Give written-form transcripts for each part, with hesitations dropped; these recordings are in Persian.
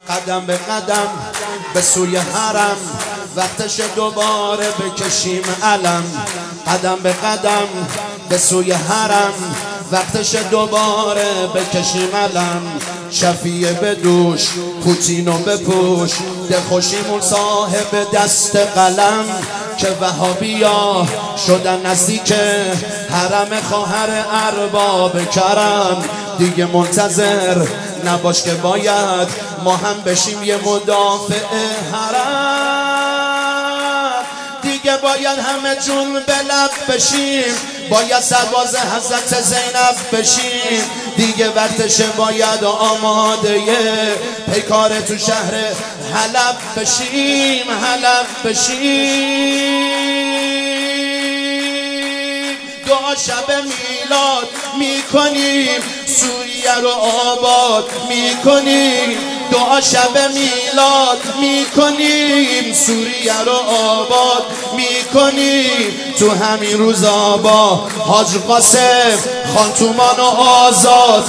قدم به قدم به سوی حرم، وقتش دوباره بکشیم علم. قدم به قدم به سوی حرم، وقتش دوباره بکشیم علم. شفیع به دوش پوتینو بپوش، ده خوشیمون صاحب دست قلم. که وهابیا شدن نزدیک حرم خواهر ارباب کرم. دیگه منتظر نباش که باید ما هم بشیم یه مدافع حرم. دیگه باید همه جون به لب بشیم، باید سرباز حضرت زینب بشیم. دیگه وقتشه باید آماده پیکار تو شهر حلب بشیم، حلب بشیم. دعا شب میلاد میکنیم، سوریه رو آباد میکنیم. دعا شب میلاد میکنیم، سوریه رو آباد میکنیم. تو همین روزا با حاج قاسم خان تومان رو آزاد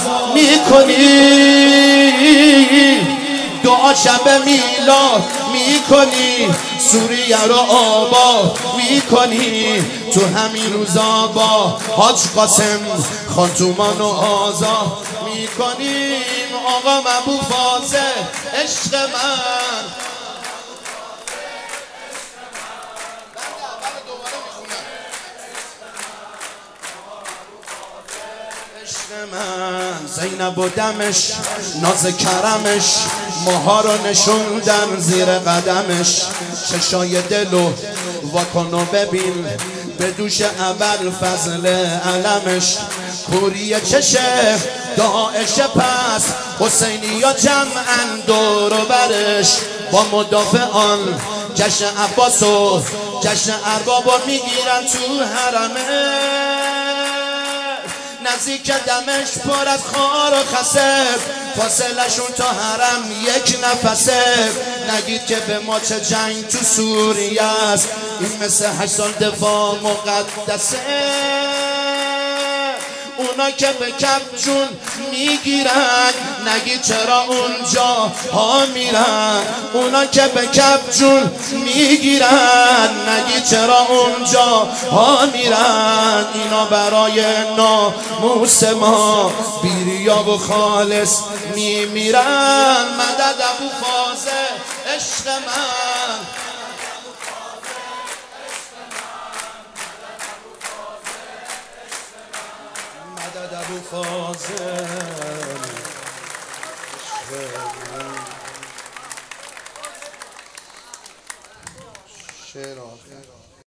میکنیم. دعا شب میلاد میکنی، سوریه رو آباد میکنی. تو همین روزا با حاج قاسم خان تومان رو آزاد میکنیم. آقا ابو فازه عشق من، من زینب و دمش ناز کرمش، ماها رو نشوندن زیر قدمش. چشای دلو واکن و ببین، به دوش اول فضل علمش. کوری چشه داعش پس، حسینی یا جمعن دور و برش. با مدافعان جشن عباس و جشن اربابا میگیرن تو حرمه. نزدیک دمش پر از خار و خسه، فاصلشون تا حرم یک نفسه. نگید که به ما چه جنگ تو سوریه است، این مثل 8 سال دفاع مقدسه. اونا که به کف جون میگیرن، نگید چرا اونجا ها میرن. اونا که به کف جون میگیرن، نگید چرا اونجا ها میرن. اینا برای ناموس ما بیریا و خالص میمیرن. مدد ابو فازه عشق من، مدد ابو فازه شعر آخر.